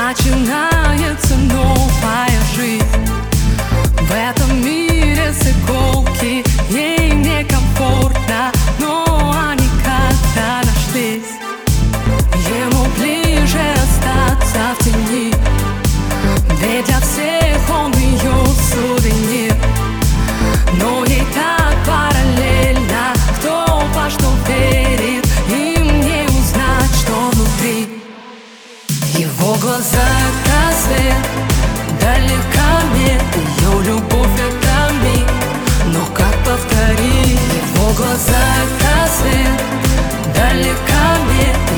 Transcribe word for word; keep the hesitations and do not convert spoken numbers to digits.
начинается новая жизнь. В этом мире с иголки ей некомфортно, но они как-то нашлись. Ему ближе остаться в тени, ведь для всех он бьет сувенир. Но ей так параллельно, кто во что верит, им не узнать, что внутри. Его глаза — это свет, далека нет, ее любовь — это миг. Но как повторить? Его глаза — это свет, далека нет,